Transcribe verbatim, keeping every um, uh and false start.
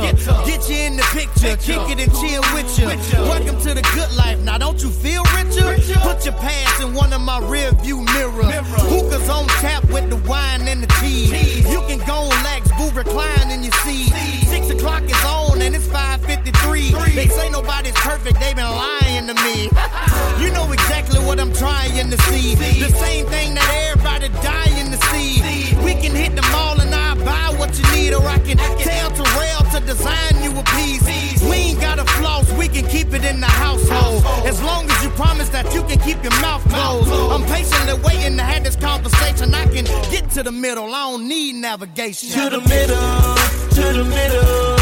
Get you in the picture, kick it and chill with you. Welcome to the good life. Now don't you feel richer? Put your past in one of my rear view mirrors. Hookahs on tap with the wine and the cheese. You can go lax, boo, recline in your seat. Six o'clock is on and it's five fifty-three. They say nobody's perfect, they been lying to me. You know exactly what I'm trying to see. The same thing that everybody dying to see. We can hit the mall and I'll buy what you need, or I can tell Terrell to design you a piece. We ain't got a floss, we can keep it in the household. As long as you promise that you can keep your mouth closed. I'm patiently waiting to have this conversation. I can get to the middle, I don't need navigation. To the middle, to the middle.